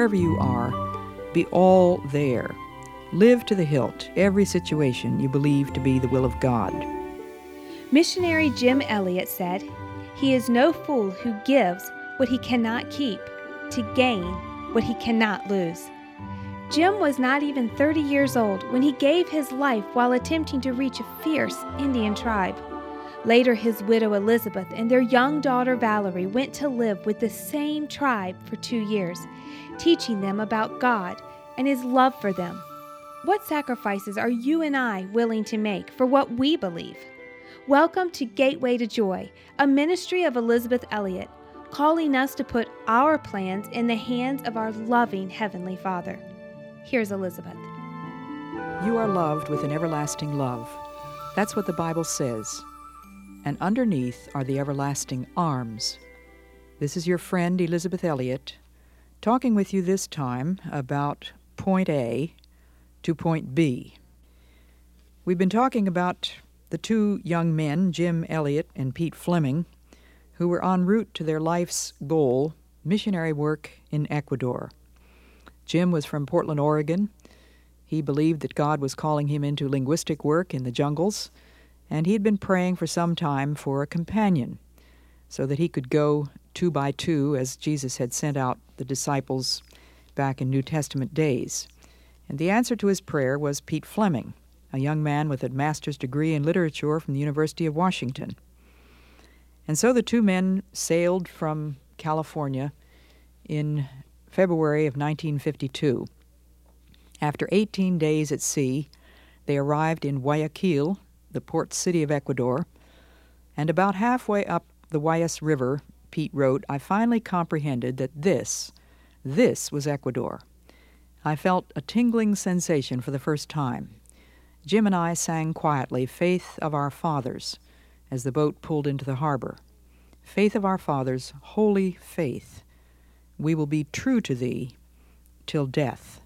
wherever you are, be all there. Live to the hilt every situation you believe to be the will of God. Missionary Jim Elliot said, "He is no fool who gives what he cannot keep to gain what he cannot lose." Jim was not even 30 years old when he gave his life while attempting to reach a fierce Indian tribe. Later, his widow Elizabeth and their young daughter Valerie went to live with the same tribe for 2 years, teaching them about God and His love for them. What sacrifices are you and I willing to make for what we believe? Welcome to Gateway to Joy, a ministry of Elizabeth Elliot, calling us to put our plans in the hands of our loving Heavenly Father. Here's Elizabeth. You are loved with an everlasting love. That's what the Bible says. And underneath are the everlasting arms. This is your friend Elizabeth Elliot, talking with you this time about point A to point B. We've been talking about the two young men, Jim Elliot and Pete Fleming, who were en route to their life's goal, missionary work in Ecuador. Jim was from Portland, Oregon. He believed that God was calling him into linguistic work in the jungles, and he had been praying for some time for a companion so that he could go 2 by 2 as Jesus had sent out the disciples back in New Testament days. And the answer to his prayer was Pete Fleming, a young man with a master's degree in literature from the University of Washington. And so the two men sailed from California in February of 1952. After 18 days at sea, they arrived in Guayaquil, the port city of Ecuador, and about halfway up the Guayas River, Pete wrote, "I finally comprehended that this was Ecuador. I felt a tingling sensation for the first time. Jim and I sang quietly, 'Faith of our Fathers,' as the boat pulled into the harbor. 'Faith of our fathers, holy faith. We will be true to thee till death.'"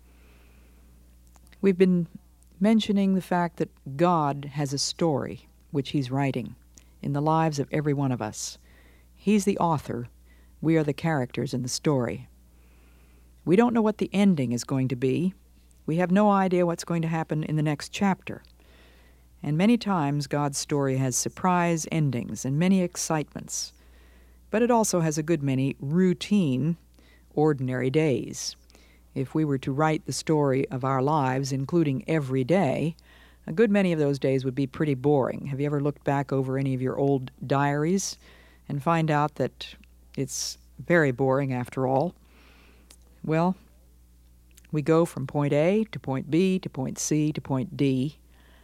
We've been mentioning the fact that God has a story which He's writing in the lives of every one of us. He's the author. We are the characters in the story. We don't know what the ending is going to be. We have no idea what's going to happen in the next chapter. And many times God's story has surprise endings and many excitements. But it also has a good many routine, ordinary days. If we were to write the story of our lives, including every day, a good many of those days would be pretty boring. Have you ever looked back over any of your old diaries and find out that it's very boring after all? Well, we go from point A to point B to point C to point D,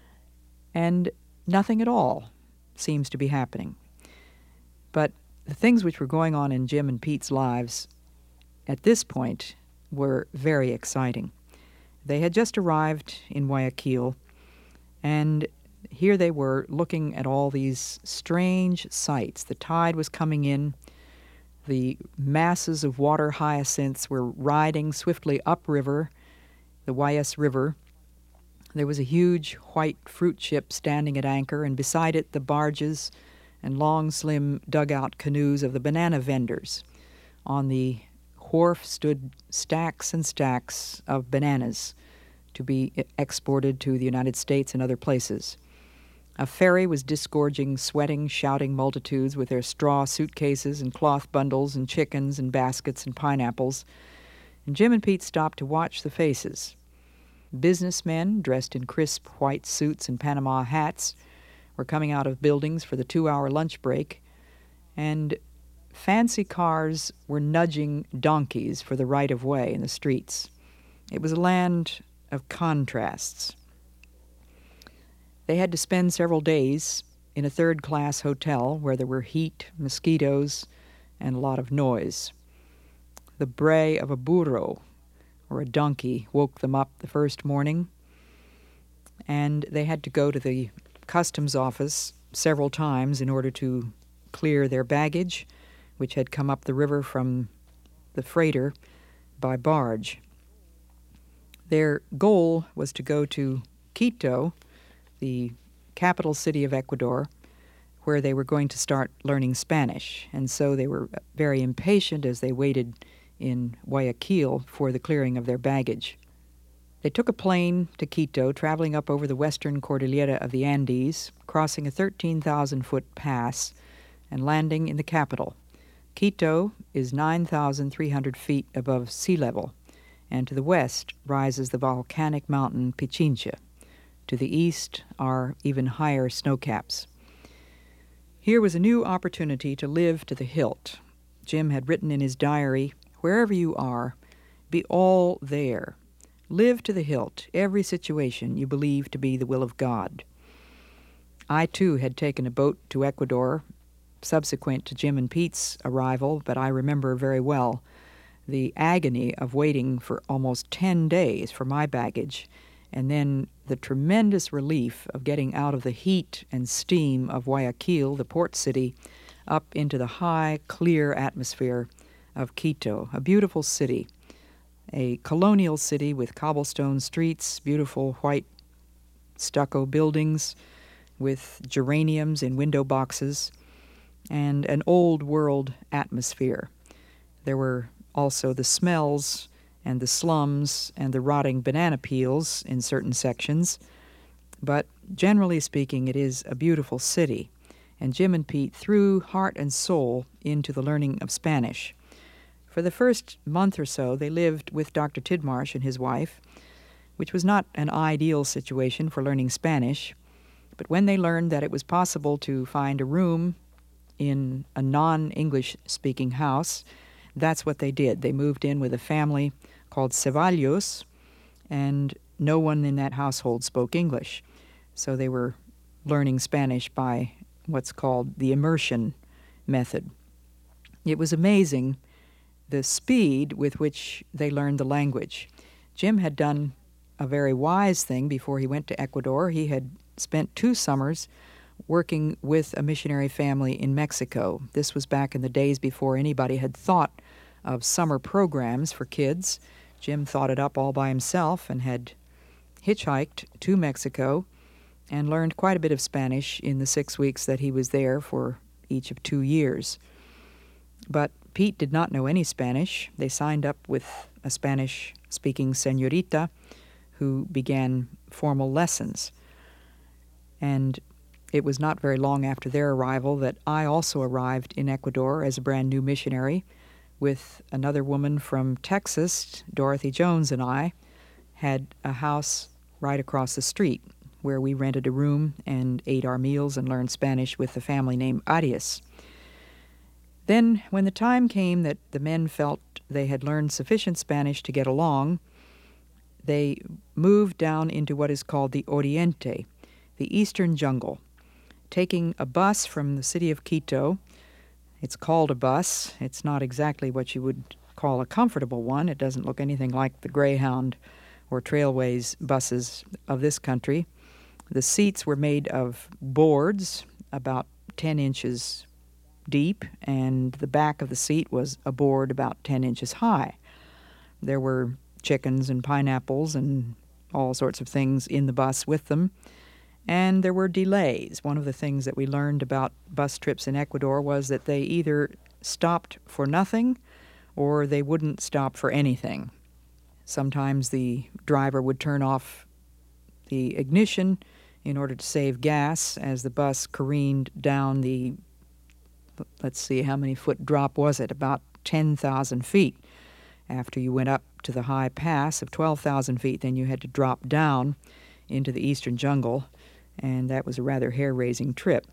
and nothing at all seems to be happening. But the things which were going on in Jim and Pete's lives at this point were very exciting. They had just arrived in Guayaquil, and here they were looking at all these strange sights. The tide was coming in. The masses of water hyacinths were riding swiftly upriver, the Guayas River. There was a huge white fruit ship standing at anchor, and beside it the barges and long, slim dugout canoes of the banana vendors. On the wharf stood stacks and stacks of bananas to be exported to the United States and other places. A ferry was disgorging sweating, shouting multitudes with their straw suitcases and cloth bundles and chickens and baskets and pineapples, and Jim and Pete stopped to watch the faces. Businessmen, dressed in crisp white suits and Panama hats, were coming out of buildings for the 2-hour lunch break, and fancy cars were nudging donkeys for the right-of-way in the streets. It was a land of contrasts. They had to spend several days in a third-class hotel where there were heat, mosquitoes, and a lot of noise. The bray of a burro, or a donkey, woke them up the first morning, and they had to go to the customs office several times in order to clear their baggage, which had come up the river from the freighter by barge. Their goal was to go to Quito, the capital city of Ecuador, where they were going to start learning Spanish. And so they were very impatient as they waited in Guayaquil for the clearing of their baggage. They took a plane to Quito, traveling up over the western cordillera of the Andes, crossing a 13,000-foot pass, and landing in the capital. Quito is 9,300 feet above sea level, and to the west rises the volcanic mountain Pichincha. To the east are even higher snowcaps. Here was a new opportunity to live to the hilt. Jim had written in his diary, "Wherever you are, be all there. Live to the hilt, every situation you believe to be the will of God." I, too, had taken a boat to Ecuador subsequent to Jim and Pete's arrival, but I remember very well the agony of waiting for almost 10 days for my baggage, and then the tremendous relief of getting out of the heat and steam of Guayaquil, the port city, up into the high, clear atmosphere of Quito, a beautiful city, a colonial city with cobblestone streets, beautiful white stucco buildings with geraniums in window boxes, and an old-world atmosphere. There were also the smells and the slums and the rotting banana peels in certain sections, but generally speaking, it is a beautiful city, and Jim and Pete threw heart and soul into the learning of Spanish. For the first month or so, they lived with Dr. Tidmarsh and his wife, which was not an ideal situation for learning Spanish, but when they learned that it was possible to find a room in a non-English-speaking house, that's what they did. They moved in with a family called Ceballos, and no one in that household spoke English. So they were learning Spanish by what's called the immersion method. It was amazing the speed with which they learned the language. Jim had done a very wise thing before he went to Ecuador. He had spent 2 summers working with a missionary family in Mexico. This was back in the days before anybody had thought of summer programs for kids. Jim thought it up all by himself and had hitchhiked to Mexico and learned quite a bit of Spanish in the 6 weeks that he was there for each of 2 years. But Pete did not know any Spanish. They signed up with a Spanish-speaking señorita who began formal lessons. And it was not very long after their arrival that I also arrived in Ecuador as a brand new missionary with another woman from Texas. Dorothy Jones and I had a house right across the street where we rented a room and ate our meals and learned Spanish with a family named Arias. Then, when the time came that the men felt they had learned sufficient Spanish to get along, they moved down into what is called the Oriente, the eastern jungle, taking a bus from the city of Quito. It's called a bus. It's not exactly what you would call a comfortable one. It doesn't look anything like the Greyhound or Trailways buses of this country. The seats were made of boards about 10 inches deep, and the back of the seat was a board about 10 inches high. There were chickens and pineapples and all sorts of things in the bus with them. And there were delays. One of the things that we learned about bus trips in Ecuador was that they either stopped for nothing or they wouldn't stop for anything. Sometimes the driver would turn off the ignition in order to save gas as the bus careened down the, let's see, how many foot drop was it? About 10,000 feet. After you went up to the high pass of 12,000 feet, then you had to drop down into the eastern jungle, and that was a rather hair-raising trip.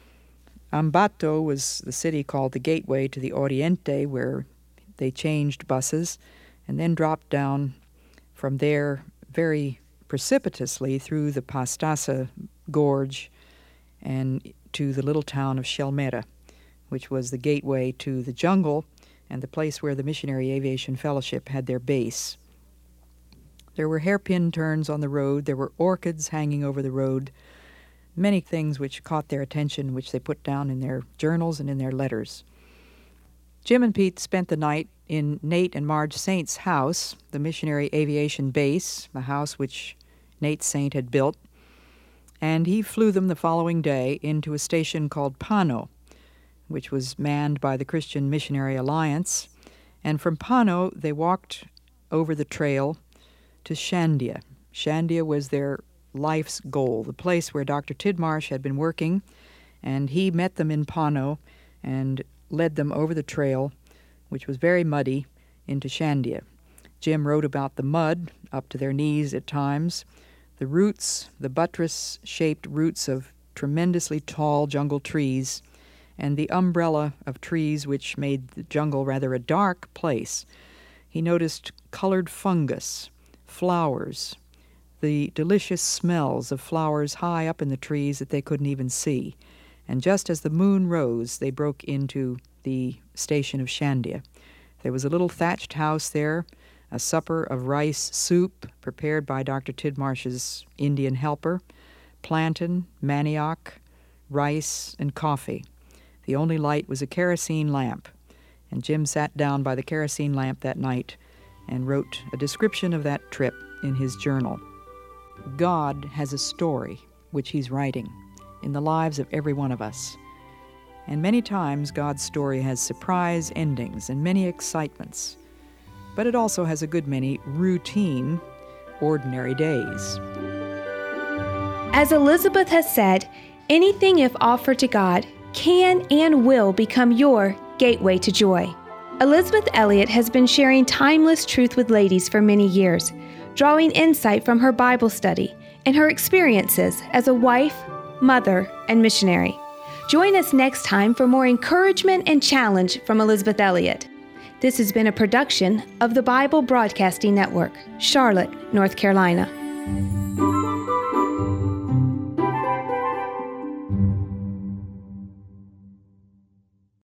Ambato was the city called the gateway to the Oriente, where they changed buses and then dropped down from there very precipitously through the Pastaza Gorge and to the little town of Shelmera, which was the gateway to the jungle and the place where the Missionary Aviation Fellowship had their base. There were hairpin turns on the road. There were orchids hanging over the road. Many things which caught their attention, which they put down in their journals and in their letters. Jim and Pete spent the night in Nate and Marge Saint's house, the Missionary Aviation Base, a house which Nate Saint had built, and he flew them the following day into a station called Pano, which was manned by the Christian Missionary Alliance, And from Pano, they walked over the trail to Shandia. Shandia was their life's goal, the place where Dr. Tidmarsh had been working, and he met them in Pano and led them over the trail, which was very muddy, into Shandia. Jim wrote about the mud, up to their knees at times, the roots, the buttress-shaped roots of tremendously tall jungle trees, and the umbrella of trees which made the jungle rather a dark place. He noticed colored fungus, flowers, the delicious smells of flowers high up in the trees that they couldn't even see. And just as the moon rose, they broke into the station of Shandia. There was a little thatched house there, a supper of rice soup prepared by Dr. Tidmarsh's Indian helper, plantain, manioc, rice, and coffee. The only light was a kerosene lamp, and Jim sat down by the kerosene lamp that night and wrote a description of that trip in his journal. God has a story which he's writing in the lives of every one of us. And many times God's story has surprise endings and many excitements, but it also has a good many routine, ordinary days. As Elizabeth has said, anything if offered to God can and will become your gateway to joy. Elizabeth Elliot has been sharing timeless truth with ladies for many years, drawing insight from her Bible study and her experiences as a wife, mother, and missionary. Join us next time for more encouragement and challenge from Elizabeth Elliot. This has been a production of the Bible Broadcasting Network, Charlotte, North Carolina.